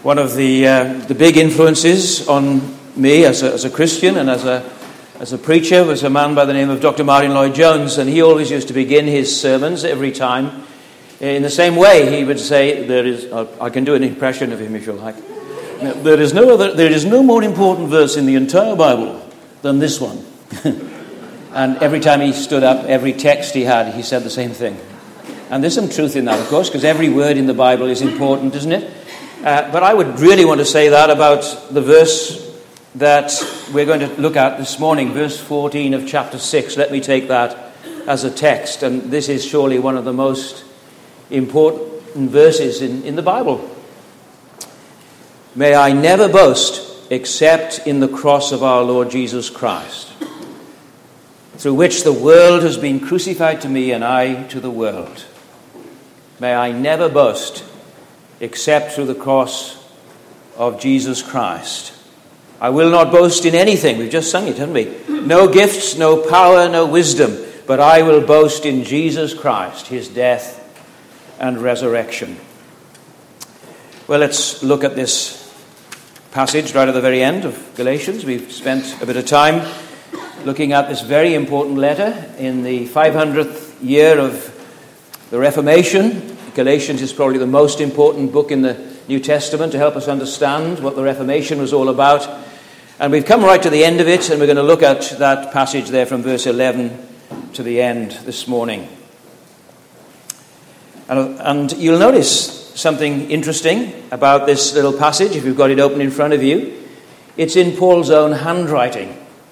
One of the big influences on me as a Christian and as a preacher was a man by the name of Dr. Martin Lloyd-Jones, and he always used to begin his sermons every time in the same way. He would say, I can do an impression of him if you like. There is no more important verse in the entire Bible than this one. And every time he stood up, every text he had, he said the same thing. And there's some truth in that, of course, because every word in the Bible is important, isn't it? But I would really want to say that about the verse that we're going to look at this morning, verse 14 of chapter 6. Let me take that as a text. And this is surely one of the most important verses in the Bible. May I never boast except in the cross of our Lord Jesus Christ, through which the world has been crucified to me and I to the world. May I never boast except through the cross of Jesus Christ. I will not boast in anything. We've just sung it, haven't we? No gifts, no power, no wisdom, but I will boast in Jesus Christ, his death and resurrection. Well, let's look at this passage right at the very end of Galatians. We've spent a bit of time looking at this very important letter in the 500th year of the Reformation. Galatians is probably the most important book in the New Testament to help us understand what the Reformation was all about. And we've come right to the end of it, and we're going to look at that passage there from verse 11 to the end this morning. And you'll notice something interesting about this little passage, if you've got it open in front of you. It's in Paul's own handwriting.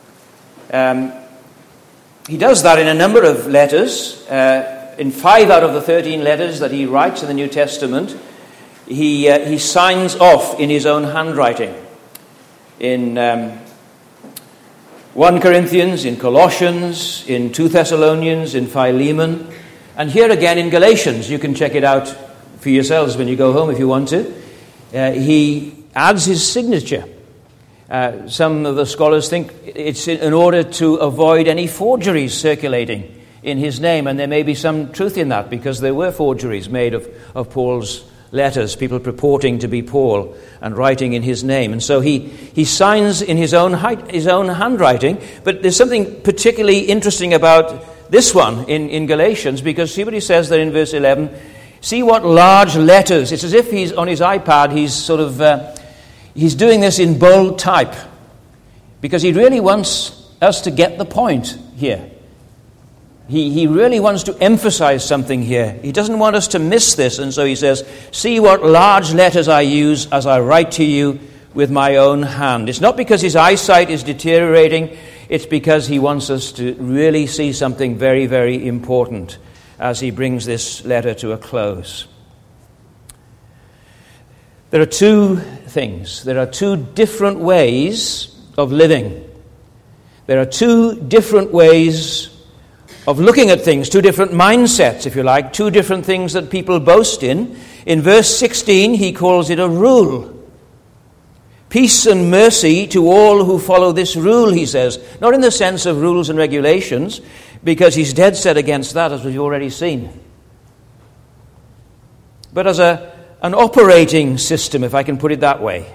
He does that in a number of letters. In 5 out of the 13 letters that he writes in the New Testament, he signs off in his own handwriting. In 1 Corinthians, in Colossians, in 2 Thessalonians, in Philemon, and here again in Galatians. You can check it out for yourselves when you go home if you want to. He adds his signature. Some of the scholars think it's in order to avoid any forgeries circulating in his name, and there may be some truth in that, because there were forgeries made of Paul's letters, people purporting to be Paul and writing in his name. And so he signs in his own handwriting. But there's something particularly interesting about this one in Galatians, because see what he says there in verse 11. See what large letters. It's as if he's on his iPad, he's doing this in bold type, because he really wants us to get the point here. He really wants to emphasize something here. He doesn't want us to miss this, and so he says, see what large letters I use as I write to you with my own hand. It's not because his eyesight is deteriorating, it's because he wants us to really see something very, very important as he brings this letter to a close. There are two things. There are two different ways of living. There are two different ways of looking at things, two different mindsets, if you like, two different things that people boast in. In verse 16, he calls it a rule. Peace and mercy to all who follow this rule, he says. Not in the sense of rules and regulations, because he's dead set against that, as we've already seen. But as an operating system, if I can put it that way.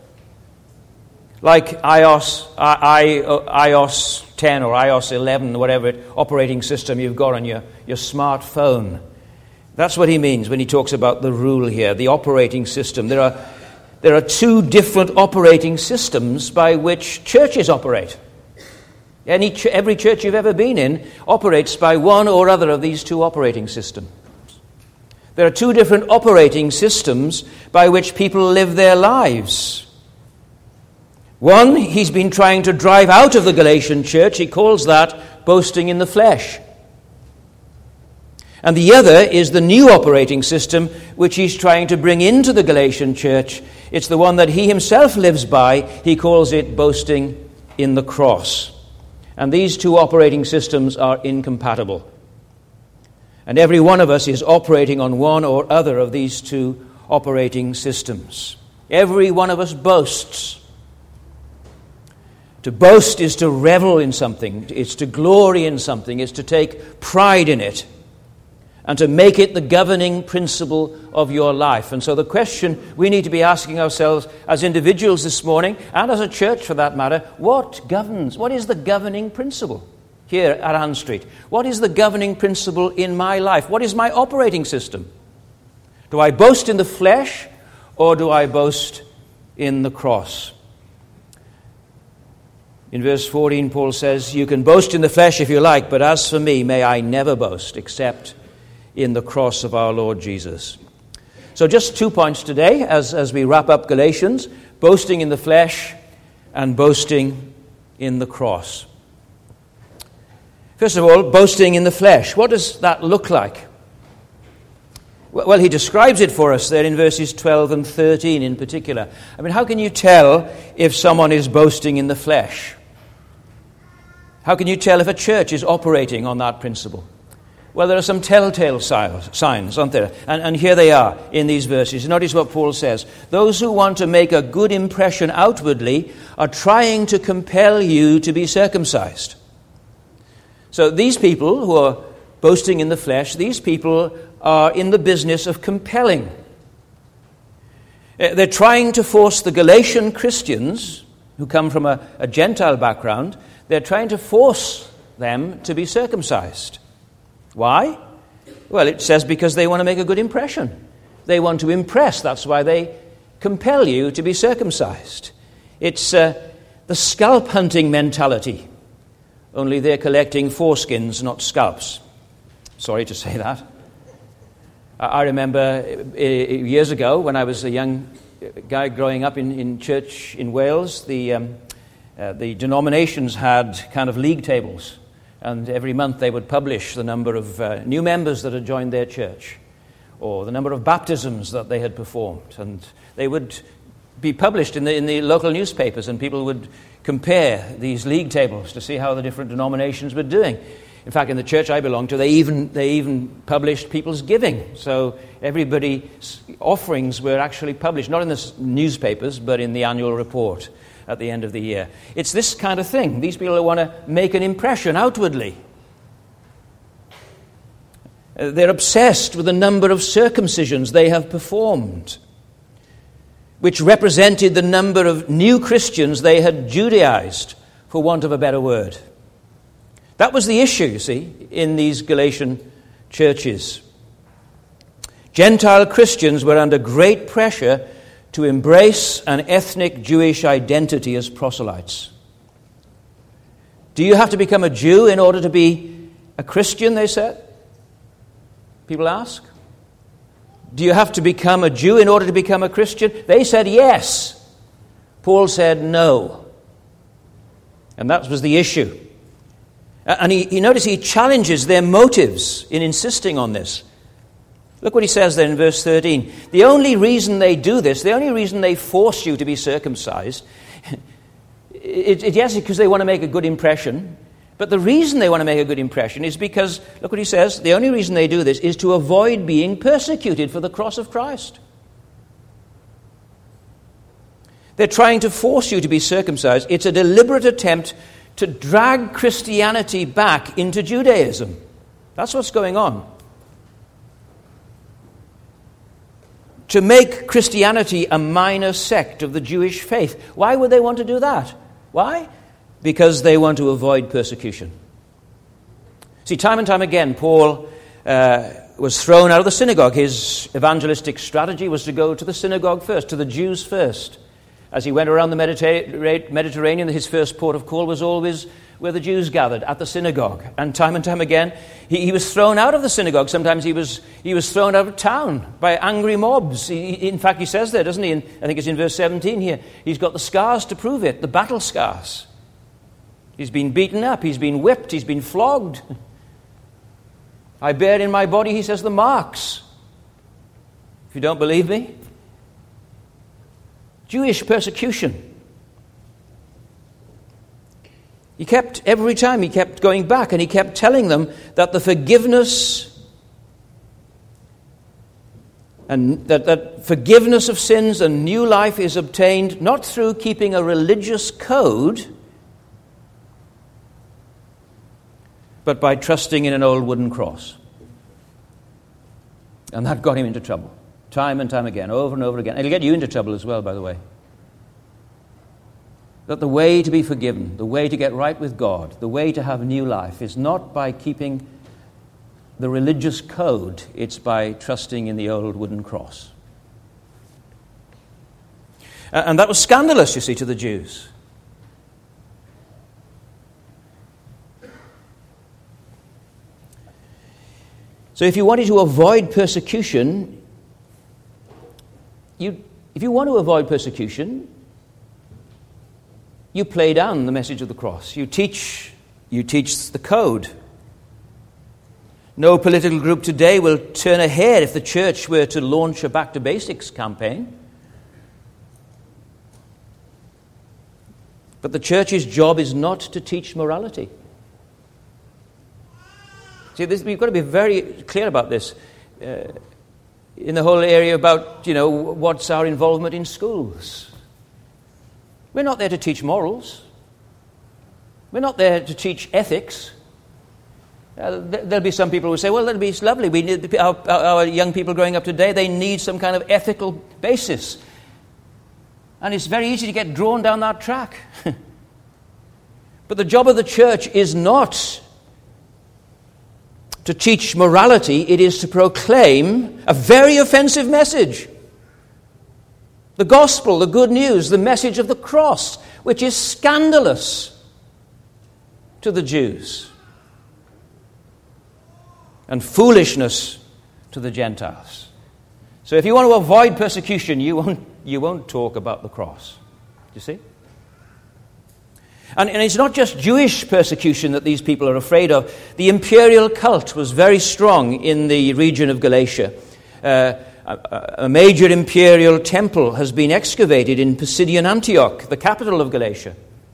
Like iOS 10 or iOS 11, whatever operating system you've got on your smartphone. That's what he means when he talks about the rule here, the operating system. There are two different operating systems by which churches operate. Every church you've ever been in operates by one or other of these two operating systems. There are two different operating systems by which people live their lives. One, he's been trying to drive out of the Galatian church. He calls that boasting in the flesh. And the other is the new operating system which he's trying to bring into the Galatian church. It's the one that he himself lives by. He calls it boasting in the cross. And these two operating systems are incompatible. And every one of us is operating on one or other of these two operating systems. Every one of us boasts. To boast is to revel in something. It's to glory in something. It's to take pride in it. and to make it the governing principle of your life. And so the question we need to be asking ourselves as individuals this morning, and as a church for that matter, what governs? What is the governing principle here at Ann Street? What is the governing principle in my life? What is my operating system? Do I boast in the flesh, or do I boast in the cross? In verse 14, Paul says, you can boast in the flesh if you like, but as for me, may I never boast except in the cross of our Lord Jesus. So just 2 points today as we wrap up Galatians: boasting in the flesh and boasting in the cross. First of all, boasting in the flesh. What does that look like? Well, he describes it for us there in verses 12 and 13 in particular. I mean, how can you tell if someone is boasting in the flesh? How can you tell if a church is operating on that principle? Well, there are some telltale signs, aren't there? And here they are in these verses. Notice what Paul says. Those who want to make a good impression outwardly are trying to compel you to be circumcised. So these people who are boasting in the flesh, these people are in the business of compelling. They're trying to force the Galatian Christians, who come from a Gentile background, they're trying to force them to be circumcised. Why? Well, it says because they want to make a good impression. They want to impress. That's why they compel you to be circumcised. It's the scalp hunting mentality. Only they're collecting foreskins, not scalps. Sorry to say that. I remember years ago when I was a young guy growing up in church in Wales, the denominations had kind of league tables. And every month they would publish the number of new members that had joined their church, or the number of baptisms that they had performed. And they would be published in the local newspapers, and people would compare these league tables to see how the different denominations were doing. In fact, in the church I belong to, they even published people's giving. So everybody's offerings were actually published, not in the newspapers, but in the annual report at the end of the year. It's this kind of thing. These people want to make an impression outwardly. They're obsessed with the number of circumcisions they have performed, which represented the number of new Christians they had Judaized, for want of a better word. That was the issue, you see, in these Galatian churches. Gentile Christians were under great pressure to embrace an ethnic Jewish identity as proselytes. Do you have to become a Jew in order to be a Christian, they said? People ask. Do you have to become a Jew in order to become a Christian? They said yes. Paul said no. And that was the issue. And he notice he challenges their motives in insisting on this. Look what he says there in verse 13. The only reason they do this, the only reason they force you to be circumcised, yes, because they want to make a good impression. But the reason they want to make a good impression is because, look what he says, the only reason they do this is to avoid being persecuted for the cross of Christ. They're trying to force you to be circumcised. It's a deliberate attempt to drag Christianity back into Judaism. That's what's going on. To make Christianity a minor sect of the Jewish faith. Why would they want to do that? Why? Because they want to avoid persecution. See, time and time again, Paul was thrown out of the synagogue. His evangelistic strategy was to go to the synagogue first, to the Jews first. As he went around the Mediterranean, his first port of call was always where the Jews gathered, at the synagogue. And time again, he was thrown out of the synagogue. Sometimes he was thrown out of town by angry mobs. In fact, he says there, doesn't he? I think it's in verse 17 here. He's got the scars to prove it, the battle scars. He's been beaten up, he's been whipped, he's been flogged. I bear in my body, he says, the marks. If you don't believe me, Jewish persecution. He kept going back, and he kept telling them that the forgiveness and that forgiveness of sins and new life is obtained not through keeping a religious code, but by trusting in an old wooden cross. And that got him into trouble, time and time again, over and over again. It'll get you into trouble as well, by the way. That the way to be forgiven, the way to get right with God, the way to have new life is not by keeping the religious code, it's by trusting in the old wooden cross. And that was scandalous, you see, to the Jews. So if you wanted to avoid persecution, you play down the message of the cross. You teach the code. No political group today will turn a hair if the church were to launch a Back to Basics campaign. But the church's job is not to teach morality. See, we've got to be very clear about this. In the whole area about, what's our involvement in schools. We're not there to teach morals. We're not there to teach ethics. There'll be some people who say, well, that'll be lovely. We need our young people growing up today, they need some kind of ethical basis. And it's very easy to get drawn down that track. But the job of the church is not to teach morality, it is to proclaim a very offensive message. The gospel, the good news, the message of the cross, which is scandalous to the Jews and foolishness to the Gentiles. So if you want to avoid persecution, you won't talk about the cross. Do you see? And it's not just Jewish persecution that these people are afraid of. The imperial cult was very strong in the region of Galatia. A major imperial temple has been excavated in Pisidian Antioch, the capital of Galatia.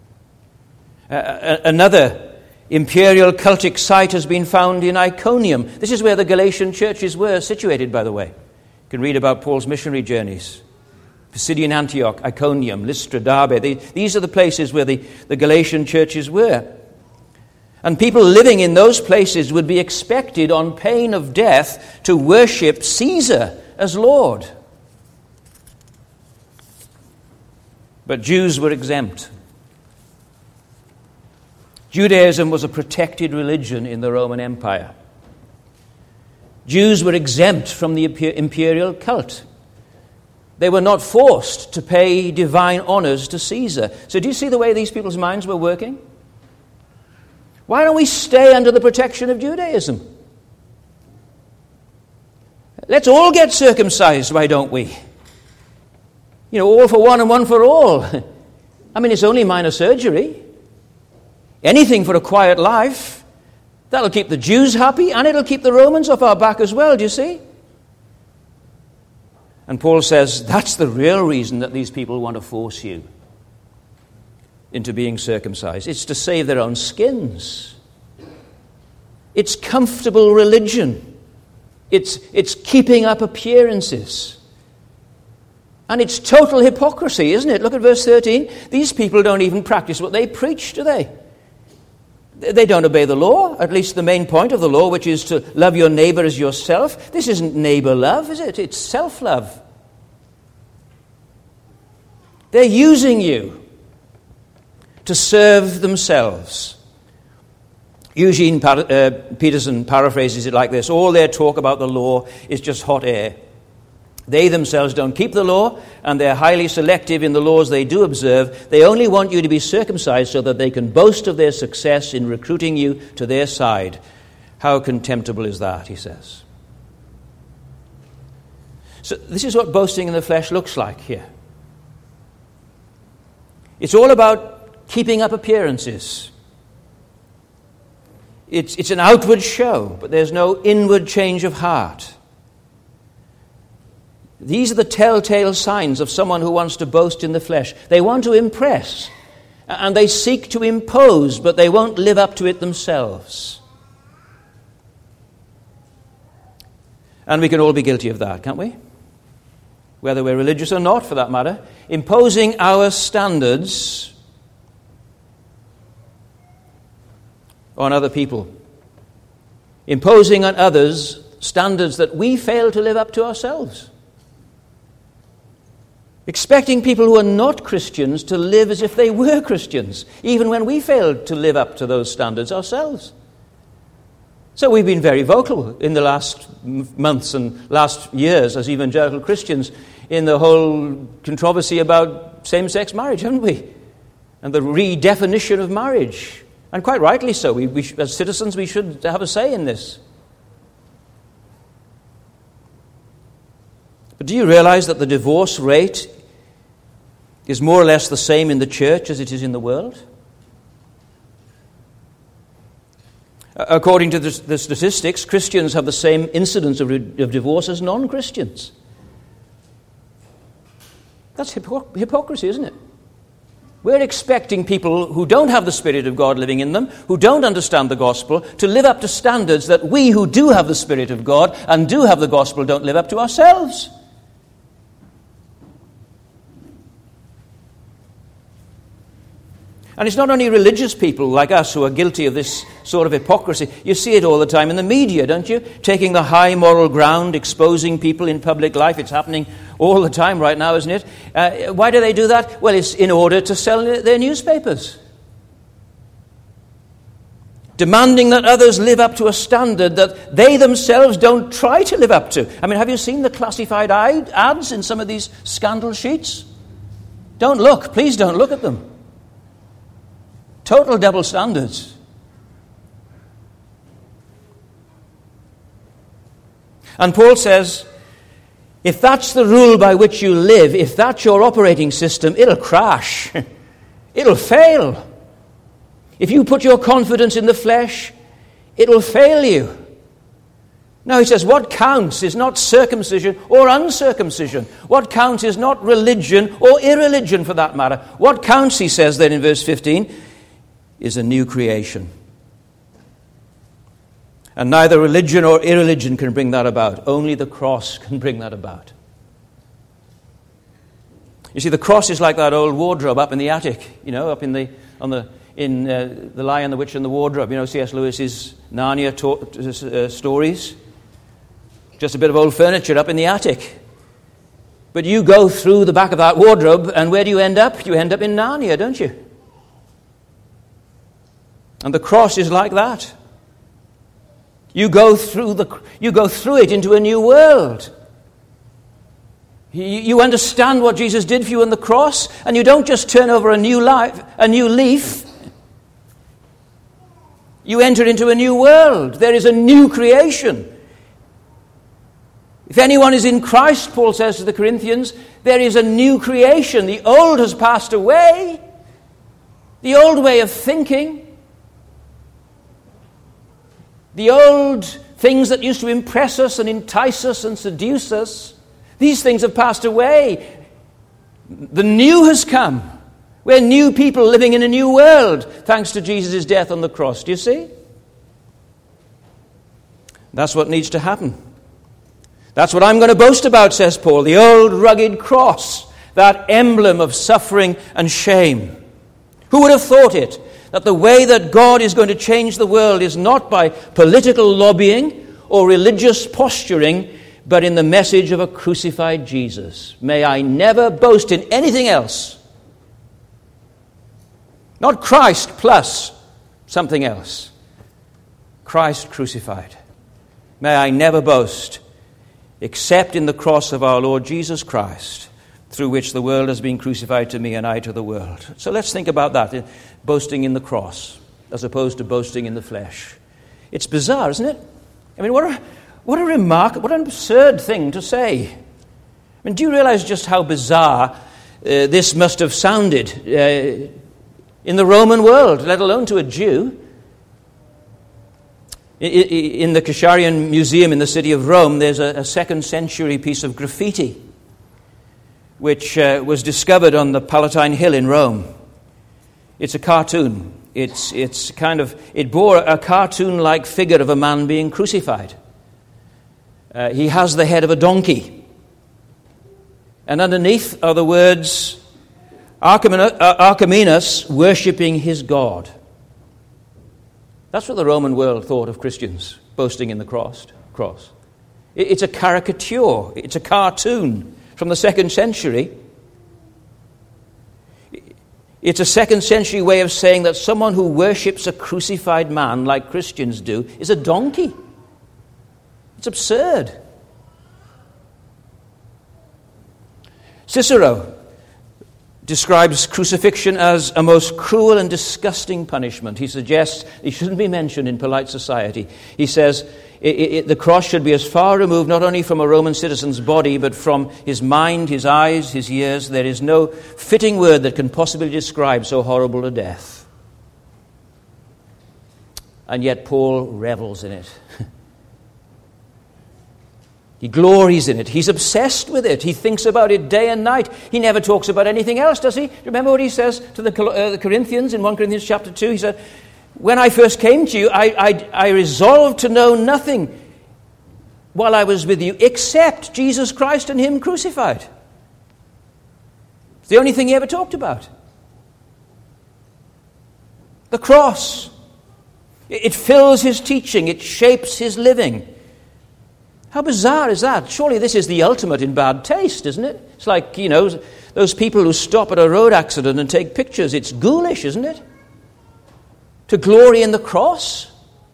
Another imperial cultic site has been found in Iconium. This is where the Galatian churches were situated, by the way. You can read about Paul's missionary journeys. Pisidian Antioch, Iconium, Lystra, Derbe. These are the places where the Galatian churches were. And people living in those places would be expected on pain of death to worship Caesar as Lord. But Jews were exempt. Judaism was a protected religion in the Roman Empire. Jews were exempt from the imperial cult. They were not forced to pay divine honors to Caesar. So do you see the way these people's minds were working? Why don't we stay under the protection of Judaism? Let's all get circumcised, why don't we? All for one and one for all. I mean, it's only minor surgery. Anything for a quiet life. That'll keep the Jews happy and it'll keep the Romans off our back as well, do you see? And Paul says that's the real reason that these people want to force you into being circumcised. It's to save their own skins. It's comfortable religion. It's keeping up appearances. And it's total hypocrisy, isn't it? Look at verse 13. These people don't even practice what they preach, do they? They don't obey the law, at least the main point of the law, which is to love your neighbor as yourself. This isn't neighbor love, is it? It's self-love. They're using you to serve themselves. Eugene Peterson paraphrases it like this: all their talk about the law is just hot air. They themselves don't keep the law, and they're highly selective in the laws they do observe. They only want you to be circumcised so that they can boast of their success in recruiting you to their side. How contemptible is that, he says. So this is what boasting in the flesh looks like here. It's all about keeping up appearances. It's an outward show, but there's no inward change of heart. These are the telltale signs of someone who wants to boast in the flesh. They want to impress, and they seek to impose, but they won't live up to it themselves. And we can all be guilty of that, can't we? Whether we're religious or not, for that matter. Imposing our standards on other people. Imposing on others standards that we fail to live up to ourselves. Expecting people who are not Christians to live as if they were Christians, even when we failed to live up to those standards ourselves. So we've been very vocal in the last months and last years as evangelical Christians in the whole controversy about same-sex marriage, haven't we? And the redefinition of marriage. And quite rightly so. As citizens, we should have a say in this. But do you realize that the divorce rate is more or less the same in the church as it is in the world? According to the statistics, Christians have the same incidence of divorce as non-Christians. That's hypocrisy, isn't it? We're expecting people who don't have the Spirit of God living in them, who don't understand the gospel, to live up to standards that we who do have the Spirit of God and do have the gospel don't live up to ourselves. And it's not only religious people like us who are guilty of this sort of hypocrisy. You see it all the time in the media, don't you? Taking the high moral ground, exposing people in public life. It's happening all the time right now, isn't it? Why do they do that? Well, it's in order to sell their newspapers. Demanding that others live up to a standard that they themselves don't try to live up to. I mean, have you seen the classified ads in some of these scandal sheets? Don't look. Please don't look at them. Total double standards. And Paul says, if that's the rule by which you live, if that's your operating system, it'll crash. It'll fail. If you put your confidence in the flesh, it'll fail you. Now he says, what counts is not circumcision or uncircumcision. What counts is not religion or irreligion for that matter. What counts, he says then in verse 15, is a new creation. And neither religion or irreligion can bring that about. Only the cross can bring that about. You see, the cross is like that old wardrobe up in the attic, up in the Lion, the Witch, and the Wardrobe. C.S. Lewis's Narnia stories. Just a bit of old furniture up in the attic. But you go through the back of that wardrobe, and where do you end up? You end up in Narnia, don't you? And the cross is like that. You go through it into a new world. You understand what Jesus did for you on the cross, and you don't just turn over a new leaf. You enter into a new world. There is a new creation. If anyone is in Christ, Paul says to the Corinthians, there is a new creation. The old has passed away. The old way of thinking. The old things that used to impress us and entice us and seduce us, these things have passed away. The new has come. We're new people living in a new world, thanks to Jesus' death on the cross. Do you see? That's what needs to happen. That's what I'm going to boast about, says Paul, the old rugged cross, that emblem of suffering and shame. Who would have thought it? That the way that God is going to change the world is not by political lobbying or religious posturing, but in the message of a crucified Jesus. May I never boast in anything else. Not Christ plus something else. Christ crucified. May I never boast except in the cross of our Lord Jesus Christ, through which the world has been crucified to me and I to the world. So let's think about that, boasting in the cross as opposed to boasting in the flesh. It's bizarre, isn't it? I mean, what an absurd thing to say. I mean, do you realize just how bizarre this must have sounded in the Roman world, let alone to a Jew? In the Kasharian Museum in the city of Rome, there's a second century piece of graffiti which was discovered on the Palatine Hill in Rome. It's a cartoon. It bore a cartoon-like figure of a man being crucified. He has the head of a donkey. And underneath are the words, Archimedes worshipping his God. That's what the Roman world thought of Christians, boasting in the cross. It's a caricature. It's a cartoon from the 2nd century. It's a 2nd century way of saying that someone who worships a crucified man, like Christians do, is a donkey. It's absurd. Cicero describes crucifixion as a most cruel and disgusting punishment. He suggests it shouldn't be mentioned in polite society. He says the cross should be as far removed not only from a Roman citizen's body, but from his mind, his eyes, his ears. There is no fitting word that can possibly describe so horrible a death. And yet Paul revels in it. He glories in it. He's obsessed with it. He thinks about it day and night. He never talks about anything else, does he? Remember what he says to the Corinthians in 1 Corinthians chapter 2? He said, when I first came to you, I resolved to know nothing while I was with you except Jesus Christ and Him crucified. It's the only thing he ever talked about. The cross. It fills his teaching. It shapes his living. How bizarre is that? Surely this is the ultimate in bad taste, isn't it? It's like, those people who stop at a road accident and take pictures. It's ghoulish, isn't it? To glory in the cross.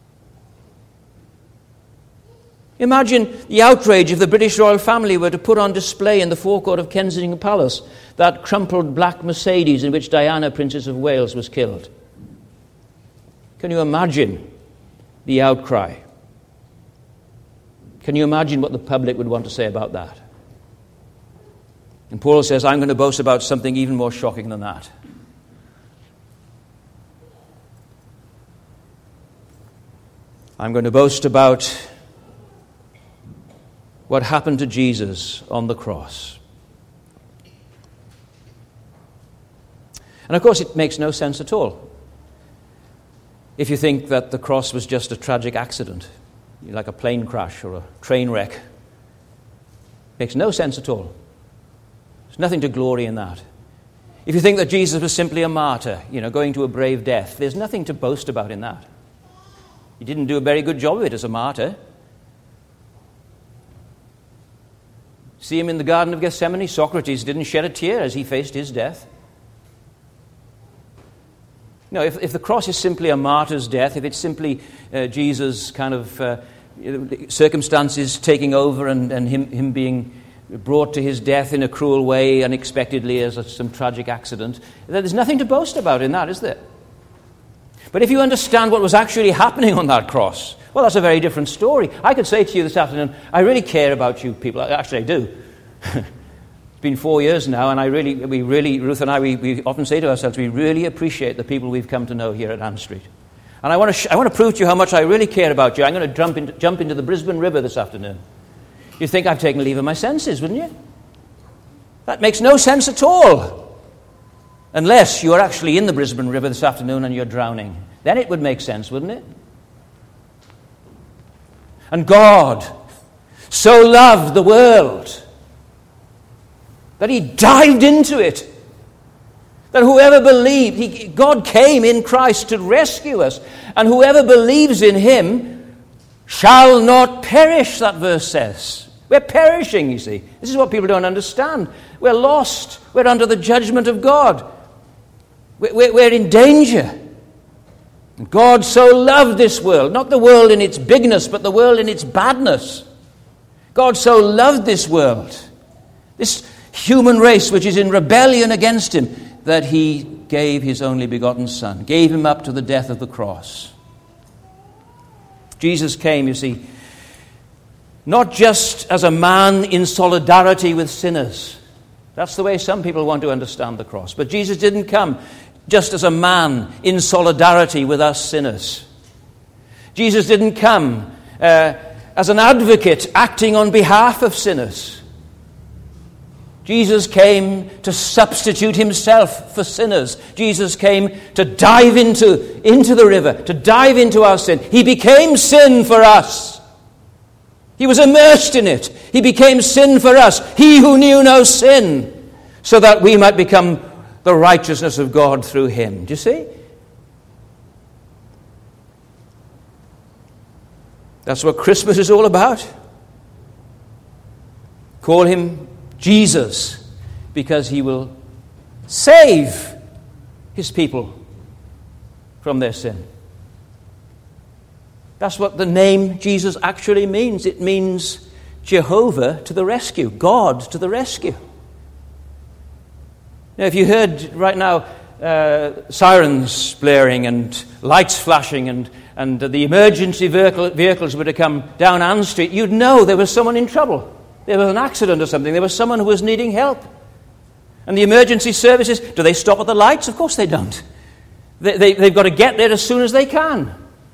Imagine the outrage if the British royal family were to put on display in the forecourt of Kensington Palace that crumpled black Mercedes in which Diana, Princess of Wales, was killed. Can you imagine the outcry? Can you imagine what the public would want to say about that? And Paul says, I'm going to boast about something even more shocking than that. I'm going to boast about what happened to Jesus on the cross. And of course, it makes no sense at all if you think that the cross was just a tragic accident, like a plane crash or a train wreck. Makes no sense at all. There's nothing to glory in that. If you think that Jesus was simply a martyr, going to a brave death, there's nothing to boast about in that. He didn't do a very good job of it as a martyr. See him in the Garden of Gethsemane? Socrates didn't shed a tear as he faced his death. No, if the cross is simply a martyr's death, if it's simply Jesus' kind of circumstances taking over and him being brought to his death in a cruel way, unexpectedly as some tragic accident, there's nothing to boast about in that, is there? But if you understand what was actually happening on that cross, well, that's a very different story. I could say to you this afternoon, I really care about you people. Actually, I do. It's been 4 years now, and Ruth and I, we often say to ourselves, we really appreciate the people we've come to know here at Ann Street. And I want to prove to you how much I really care about you. I'm going to jump into the Brisbane River this afternoon. You'd think I've taken leave of my senses, wouldn't you? That makes no sense at all. Unless you are actually in the Brisbane River this afternoon and you're drowning. Then it would make sense, wouldn't it? And God so loved the world that He dived into it. That whoever believed, God came in Christ to rescue us. And whoever believes in Him shall not perish, that verse says. We're perishing, you see. This is what people don't understand. We're lost. We're under the judgment of God. We're in danger. And God so loved this world, not the world in its bigness, but the world in its badness. God so loved this world, this human race which is in rebellion against Him, that He gave His only begotten Son, gave Him up to the death of the cross. Jesus came, you see, not just as a man in solidarity with sinners. That's the way some people want to understand the cross. But Jesus didn't come just as a man in solidarity with us sinners. Jesus didn't come as an advocate acting on behalf of sinners. Jesus came to substitute Himself for sinners. Jesus came to dive into the river, to dive into our sin. He became sin for us. He was immersed in it. He became sin for us. He who knew no sin, so that we might become the righteousness of God through Him. Do you see? That's what Christmas is all about. Call him Jesus, because he will save his people from their sin. That's what the name Jesus actually means. It means Jehovah to the rescue, God to the rescue. Now, if you heard right now sirens blaring and lights flashing and the emergency vehicles were to come down Ann Street, you'd know there was someone in trouble. There was an accident or something. There was someone who was needing help. And the emergency services, do they stop at the lights? Of course they don't. They've got to get there as soon as they can.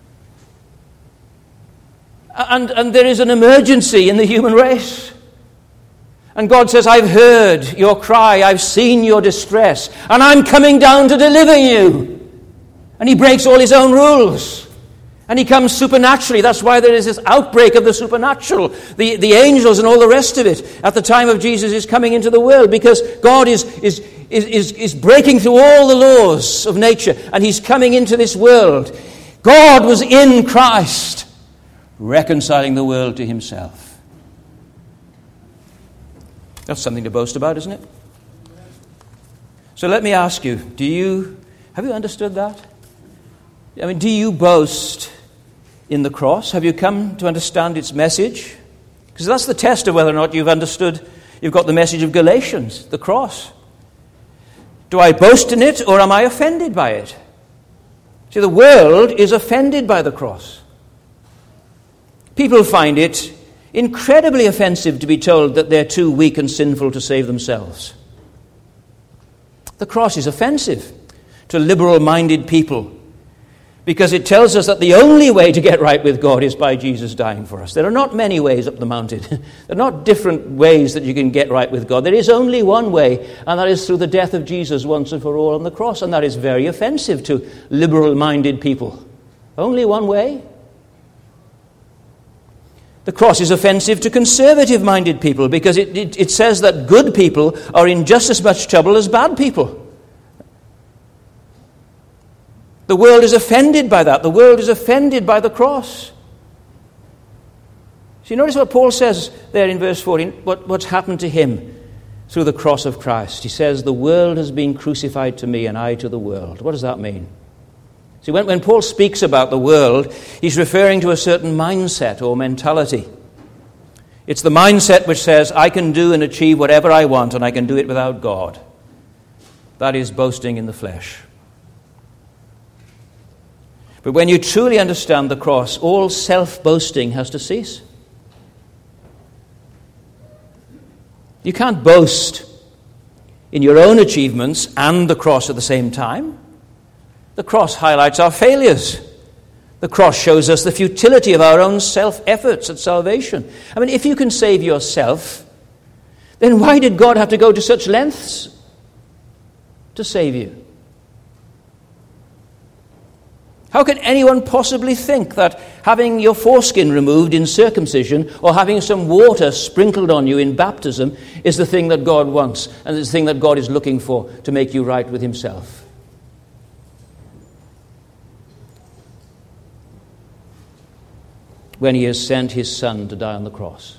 And there is an emergency in the human race. And God says, I've heard your cry, I've seen your distress, and I'm coming down to deliver you. And he breaks all his own rules. And he comes supernaturally. That's why there is this outbreak of the supernatural. The angels and all the rest of it at the time of Jesus is coming into the world, because God is breaking through all the laws of nature, and he's coming into this world. God was in Christ, reconciling the world to himself. That's something to boast about, isn't it? So let me ask you, have you understood that? I mean, do you boast in the cross? Have you come to understand its message? Because that's the test of whether or not you've understood, you've got the message of Galatians, the cross. Do I boast in it, or am I offended by it? See, the world is offended by the cross. People find it incredibly offensive to be told that they're too weak and sinful to save themselves. The cross is offensive to liberal-minded people, because it tells us that the only way to get right with God is by Jesus dying for us. There are not many ways up the mountain. There are not different ways that you can get right with God. There is only one way, and that is through the death of Jesus once and for all on the cross, and that is very offensive to liberal-minded people. Only one way. The cross is offensive to conservative-minded people, because it says that good people are in just as much trouble as bad people. The world is offended by that. The world is offended by the cross. So you notice what Paul says there in verse 14, what's happened to him through the cross of Christ. He says, the world has been crucified to me and I to the world. What does that mean? See, when Paul speaks about the world, he's referring to a certain mindset or mentality. It's the mindset which says, I can do and achieve whatever I want, and I can do it without God. That is boasting in the flesh. But when you truly understand the cross, all self-boasting has to cease. You can't boast in your own achievements and the cross at the same time. The cross highlights our failures. The cross shows us the futility of our own self-efforts at salvation. I mean, if you can save yourself, then why did God have to go to such lengths to save you? How can anyone possibly think that having your foreskin removed in circumcision or having some water sprinkled on you in baptism is the thing that God wants and is the thing that God is looking for to make you right with himself? When he has sent his Son to die on the cross.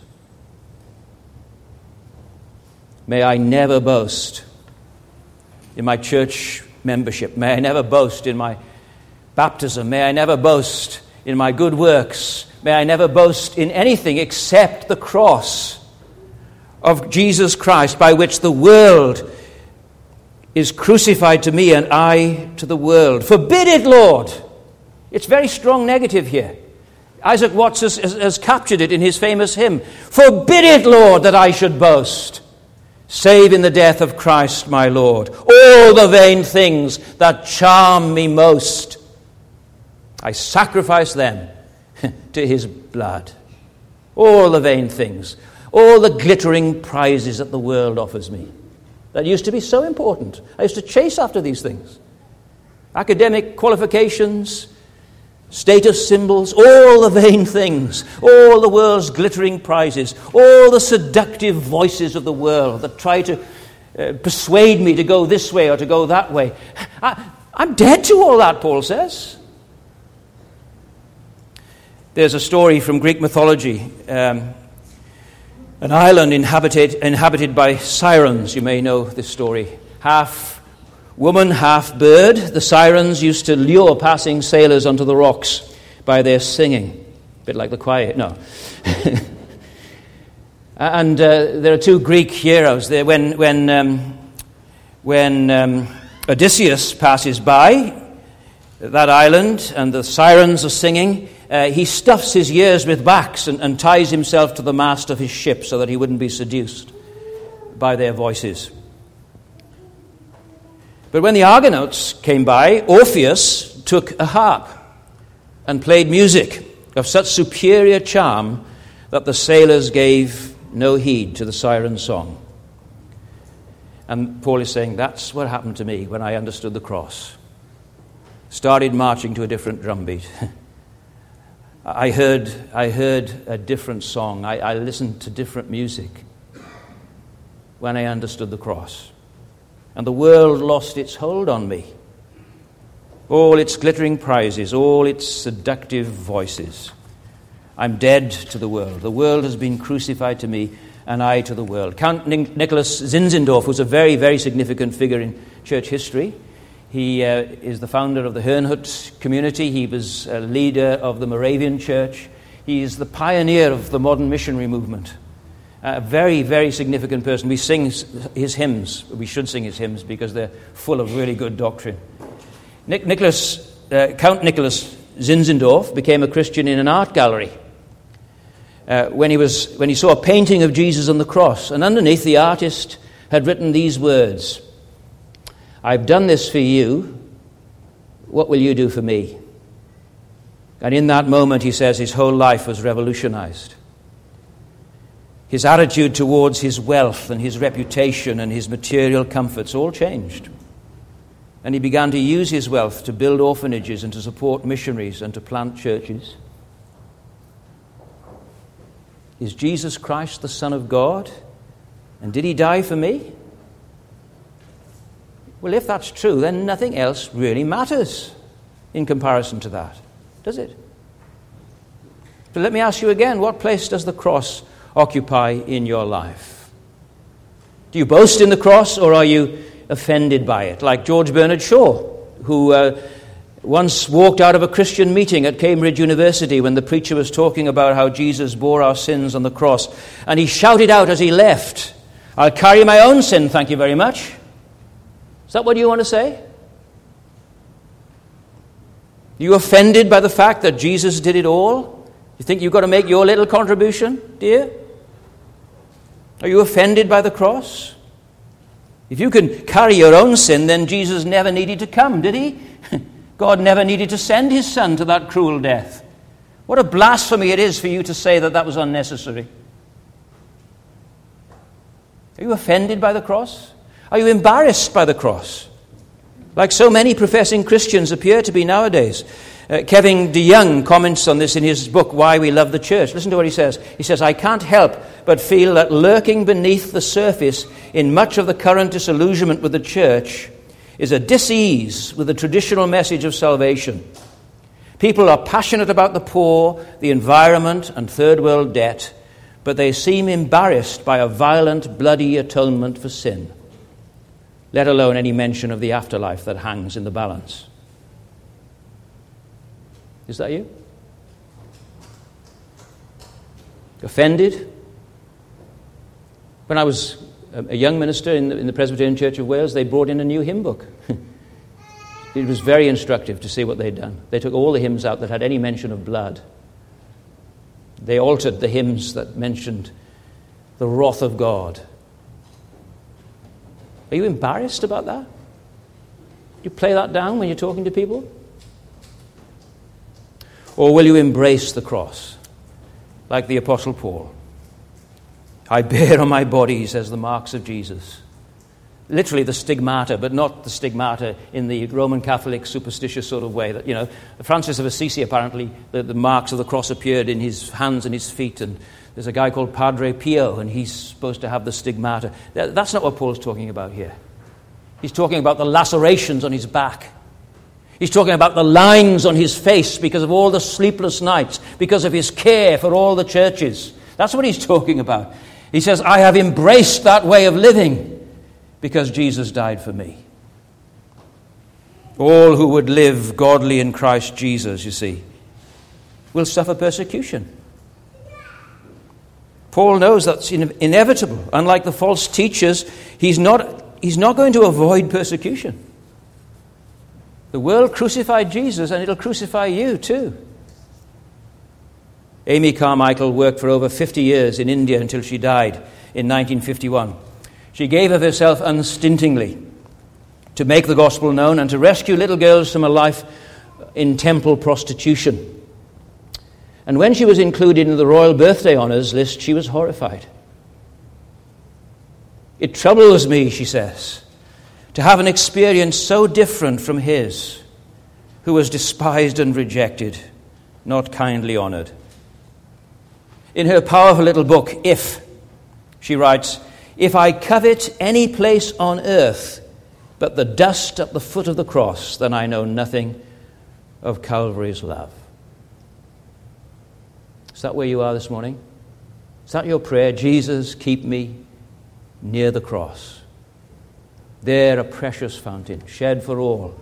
May I never boast in my church membership. May I never boast in my baptism. May I never boast in my good works. May I never boast in anything except the cross of Jesus Christ, by which the world is crucified to me and I to the world. Forbid it, Lord. It's very strong negative here. Isaac Watts has captured it in his famous hymn. Forbid it, Lord, that I should boast, save in the death of Christ my Lord. All the vain things that charm me most, I sacrifice them to his blood. All the vain things, all the glittering prizes that the world offers me. That used to be so important. I used to chase after these things. Academic qualifications, status symbols, all the vain things, all the world's glittering prizes, all the seductive voices of the world that try to persuade me to go this way or to go that way. I'm dead to all that, Paul says. There's a story from Greek mythology An island inhabited by sirens. You may know this story. Half woman, half bird. The sirens used to lure passing sailors onto the rocks by their singing. A bit like the choir. No. And there are two Greek heroes there. When Odysseus passes by that island and the sirens are singing, he stuffs his ears with wax and ties himself to the mast of his ship so that he wouldn't be seduced by their voices. But when the Argonauts came by, Orpheus took a harp and played music of such superior charm that the sailors gave no heed to the siren song. And Paul is saying, that's what happened to me when I understood the cross. Started marching to a different drumbeat. I heard a different song. I listened to different music when I understood the cross. And the world lost its hold on me. All its glittering prizes, all its seductive voices. I'm dead to the world. The world has been crucified to me, and I to the world. Count Nicholas Zinzendorf was a very, very significant figure in church history. He is the founder of the Herrnhut community. He was a leader of the Moravian church. He is the pioneer of the modern missionary movement. A very, very significant person. We sing his hymns. We should sing his hymns because they're full of really good doctrine. Count Nicholas Zinzendorf became a Christian in an art gallery when he saw a painting of Jesus on the cross. And underneath, the artist had written these words: "I've done this for you. What will you do for me?" And in that moment, he says, his whole life was revolutionized. His attitude towards his wealth and his reputation and his material comforts all changed. And he began to use his wealth to build orphanages and to support missionaries and to plant churches. Is Jesus Christ the Son of God? And did he die for me? Well, if that's true, then nothing else really matters in comparison to that, does it? So let me ask you again, what place does the cross occupy in your life? Do you boast in the cross, or are you offended by it? Like George Bernard Shaw, who once walked out of a Christian meeting at Cambridge University when the preacher was talking about how Jesus bore our sins on the cross, and he shouted out as he left, "I'll carry my own sin, thank you very much." Is that what you want to say? Are you offended by the fact that Jesus did it all? You think you've got to make your little contribution, dear? Are you offended by the cross? If you can carry your own sin, then Jesus never needed to come, did he? God never needed to send his son to that cruel death. What a blasphemy it is for you to say that that was unnecessary. Are you offended by the cross? Are you embarrassed by the cross? Like so many professing Christians appear to be nowadays. Kevin DeYoung comments on this in his book, Why We Love the Church. Listen to what he says. He says, "I can't help but feel that lurking beneath the surface in much of the current disillusionment with the church is a dis-ease with the traditional message of salvation. People are passionate about the poor, the environment, and third world debt, but they seem embarrassed by a violent, bloody atonement for sin, let alone any mention of the afterlife that hangs in the balance." Is that you? Offended? When I was a young minister in the Presbyterian Church of Wales, they brought in a new hymn book. It was very instructive to see what they'd done. They took all the hymns out that had any mention of blood. They altered the hymns that mentioned the wrath of God. Are you embarrassed about that? You play that down when you're talking to people? Or will you embrace the cross, like the Apostle Paul? "I bear on my body," he says, "the marks of Jesus." Literally the stigmata, but not the stigmata in the Roman Catholic superstitious sort of way. That, Francis of Assisi, apparently, the marks of the cross appeared in his hands and his feet, and there's a guy called Padre Pio, and he's supposed to have the stigmata. That's not what Paul's talking about here. He's talking about the lacerations on his back. He's talking about the lines on his face because of all the sleepless nights, because of his care for all the churches. That's what he's talking about. He says, I have embraced that way of living because Jesus died for me. All who would live godly in Christ Jesus, you see, will suffer persecution. Paul knows that's inevitable. Unlike the false teachers, he's not going to avoid persecution. The world crucified Jesus, and it'll crucify you too. Amy Carmichael worked for over 50 years in India until she died in 1951. She gave of herself unstintingly to make the gospel known and to rescue little girls from a life in temple prostitution. And when she was included in the Royal Birthday Honours list, she was horrified. It troubles me, she says, to have an experience so different from his, who was despised and rejected, not kindly honoured. In her powerful little book, If, she writes, if I covet any place on earth but the dust at the foot of the cross, then I know nothing of Calvary's love. Is that where you are this morning? Is that your prayer? Jesus, keep me near the cross. There a precious fountain, shed for all.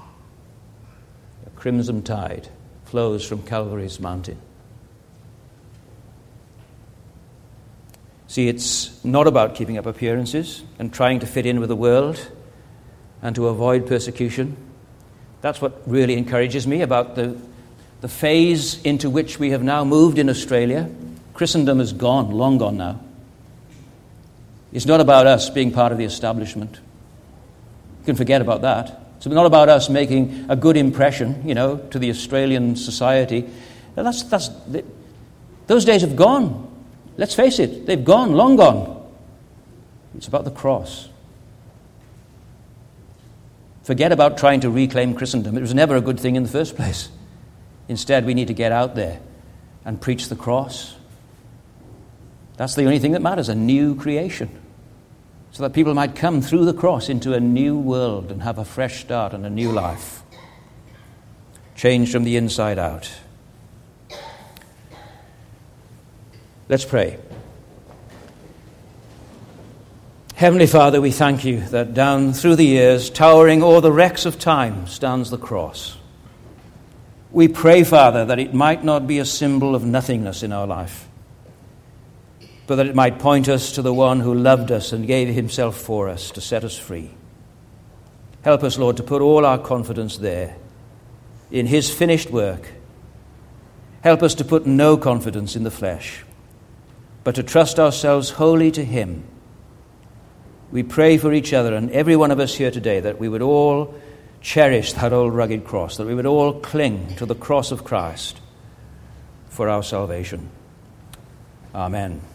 A crimson tide flows from Calvary's mountain. See, it's not about keeping up appearances and trying to fit in with the world and to avoid persecution. That's what really encourages me about the phase into which we have now moved in Australia. Christendom is gone, long gone now. It's not about us being part of the establishment. You can forget about that. It's not about us making a good impression, to the Australian society. Those days have gone. Let's face it, they've gone, long gone. It's about the cross. Forget about trying to reclaim Christendom. It was never a good thing in the first place. Instead, we need to get out there and preach the cross. That's the only thing that matters, a new creation. So that people might come through the cross into a new world and have a fresh start and a new life. Changed from the inside out. Let's pray. Heavenly Father, we thank you that down through the years, towering o'er the wrecks of time, stands the cross. We pray, Father, that it might not be a symbol of nothingness in our life, but that it might point us to the one who loved us and gave himself for us to set us free. Help us, Lord, to put all our confidence there, in his finished work. Help us to put no confidence in the flesh, but to trust ourselves wholly to him. We pray for each other and every one of us here today that we would all cherish that old rugged cross, that we would all cling to the cross of Christ for our salvation. Amen.